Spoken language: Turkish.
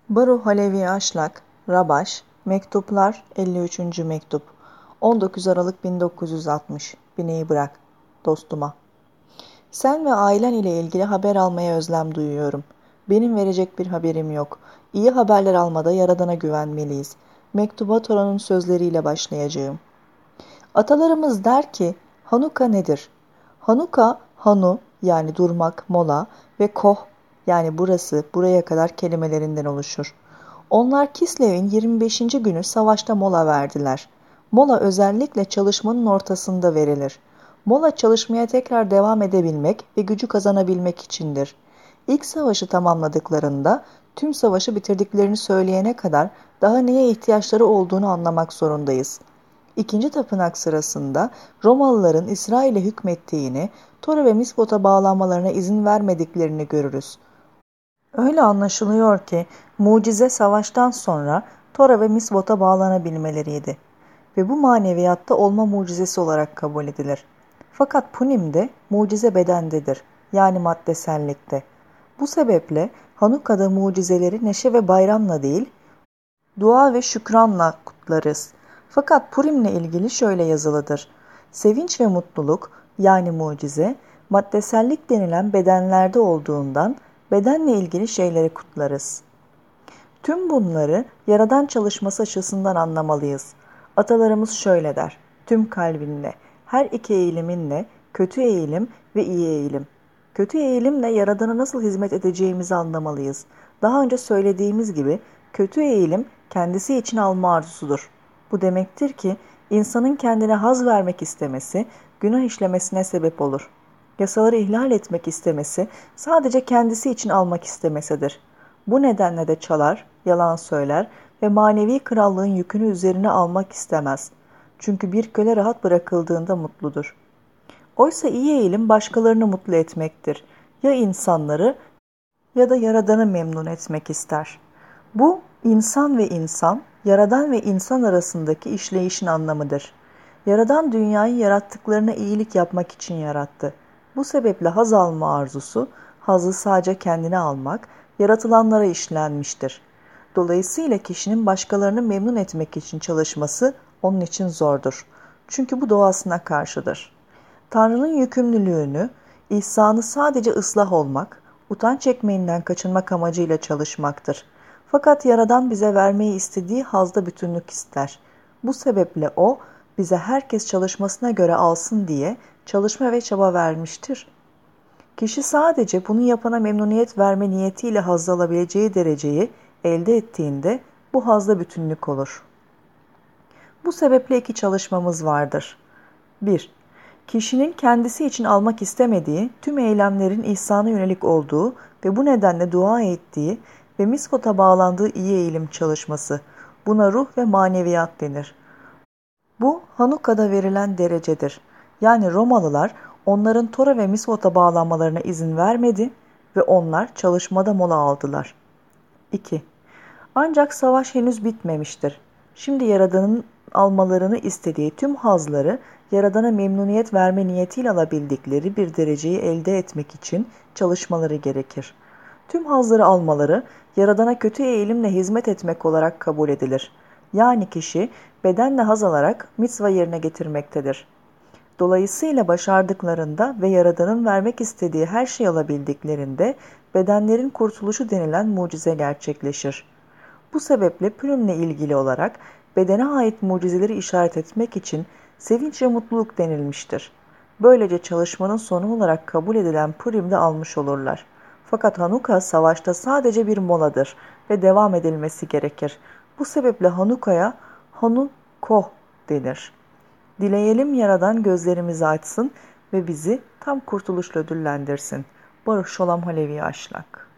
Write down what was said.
Baruh Halevi Aşlak, Rabaş, Mektuplar 53. Mektup 19 Aralık 1960 Bineyi bırak, dostuma. Sen ve ailen ile ilgili haber almaya özlem duyuyorum. Benim verecek bir haberim yok. İyi haberler almada Yaradan'a güvenmeliyiz. Mektuba Tora'nın sözleriyle başlayacağım. Atalarımız der ki, Hanuka nedir? Hanuka, Hanu yani durmak, mola ve Koh yani burası, buraya kadar kelimelerinden oluşur. Onlar Kislev'in 25. günü savaşta mola verdiler. Mola özellikle çalışmanın ortasında verilir. Mola çalışmaya tekrar devam edebilmek ve gücü kazanabilmek içindir. İlk savaşı tamamladıklarında tüm savaşı bitirdiklerini söyleyene kadar daha neye ihtiyaçları olduğunu anlamak zorundayız. İkinci tapınak sırasında Romalıların İsrail'e hükmettiğini, Tora ve Mispot'a bağlanmalarına izin vermediklerini görürüz. Öyle anlaşılıyor ki mucize savaştan sonra Tora ve Mispot'a bağlanabilmeleriydi ve bu maneviyatta olma mucizesi olarak kabul edilir. Fakat Punim'de mucize bedendedir, yani maddesellikte. Bu sebeple Hanuka'da mucizeleri neşe ve bayramla değil, dua ve şükranla kutlarız. Fakat Purim'le ilgili şöyle yazılıdır. Sevinç ve mutluluk, yani mucize, maddesellik denilen bedenlerde olduğundan bedenle ilgili şeyleri kutlarız. Tüm bunları Yaradan çalışması açısından anlamalıyız. Atalarımız şöyle der: tüm kalbinle, her iki eğiliminle, kötü eğilim ve iyi eğilim. Kötü eğilimle Yaradan'a nasıl hizmet edeceğimizi anlamalıyız. Daha önce söylediğimiz gibi kötü eğilim kendisi için alma arzusudur. Bu demektir ki insanın kendine haz vermek istemesi günah işlemesine sebep olur. Yasaları ihlal etmek istemesi sadece kendisi için almak istemesidir. Bu nedenle de çalar, yalan söyler ve manevi krallığın yükünü üzerine almak istemez. Çünkü bir köle rahat bırakıldığında mutludur. Oysa iyi eğilim başkalarını mutlu etmektir. Ya insanları ya da Yaradan'ı memnun etmek ister. Bu insan ve insan, Yaradan ve insan arasındaki işleyişin anlamıdır. Yaradan dünyayı yarattıklarına iyilik yapmak için yarattı. Bu sebeple haz alma arzusu, hazı sadece kendine almak, yaratılanlara işlenmiştir. Dolayısıyla kişinin başkalarını memnun etmek için çalışması onun için zordur. Çünkü bu doğasına karşıdır. Tanrı'nın yükümlülüğünü, ihsanı sadece ıslah olmak, utanç ekmeğinden kaçınmak amacıyla çalışmaktır. Fakat Yaradan bize vermeyi istediği hazda bütünlük ister. Bu sebeple O, bize herkes çalışmasına göre alsın diye çalışma ve çaba vermiştir. Kişi sadece bunu yapana memnuniyet verme niyetiyle haz alabileceği dereceyi elde ettiğinde bu hazda bütünlük olur. Bu sebeple iki çalışmamız vardır. 1. Kişinin kendisi için almak istemediği tüm eylemlerin ihsana yönelik olduğu ve bu nedenle dua ettiği ve mispota bağlandığı iyi eğilim çalışması. Buna ruh ve maneviyat denir. Bu Hanuka'da verilen derecedir. Yani Romalılar onların Tora ve mispota bağlanmalarına izin vermedi ve onlar çalışmada mola aldılar. 2. Ancak savaş henüz bitmemiştir. Şimdi Yaradan'ın almalarını istediği tüm hazları Yaradan'a memnuniyet verme niyetiyle alabildikleri bir dereceyi elde etmek için çalışmaları gerekir. Tüm hazları almaları Yaradan'a kötü eğilimle hizmet etmek olarak kabul edilir. Yani kişi bedenle haz alarak mitzva yerine getirmektedir. Dolayısıyla başardıklarında ve Yaradan'ın vermek istediği her şeyi alabildiklerinde bedenlerin kurtuluşu denilen mucize gerçekleşir. Bu sebeple Purim'le ilgili olarak bedene ait mucizeleri işaret etmek için sevinç ve mutluluk denilmiştir. Böylece çalışmanın sonu olarak kabul edilen Purim'de almış olurlar. Fakat Hanuka savaşta sadece bir moladır ve devam edilmesi gerekir. Bu sebeple Hanuka'ya Hanukoh denir. Dileyelim Yaradan gözlerimizi açsın ve bizi tam kurtuluşla ödüllendirsin. Baruch Sholom Halevi Aşlak.